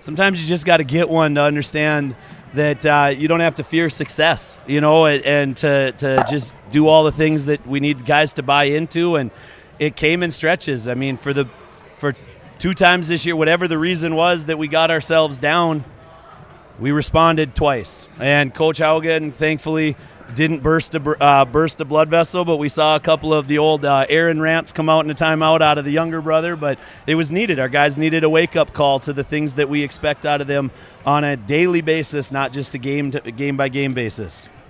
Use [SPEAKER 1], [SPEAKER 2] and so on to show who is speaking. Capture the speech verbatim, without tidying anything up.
[SPEAKER 1] sometimes you just got to get one to understand that uh, you don't have to fear success, you know, and, and to, to just do all the things that we need guys to buy into. And it came in stretches. I mean, for the for two times this year, whatever the reason was that we got ourselves down, we responded twice. And Coach Haugen, thankfully, didn't burst a, uh, burst a blood vessel, but we saw a couple of the old uh, Aaron rants come out in a timeout out of the younger brother, but it was needed. Our guys needed a wake-up call to the things that we expect out of them on a daily basis, not just a game to, game-by-game basis.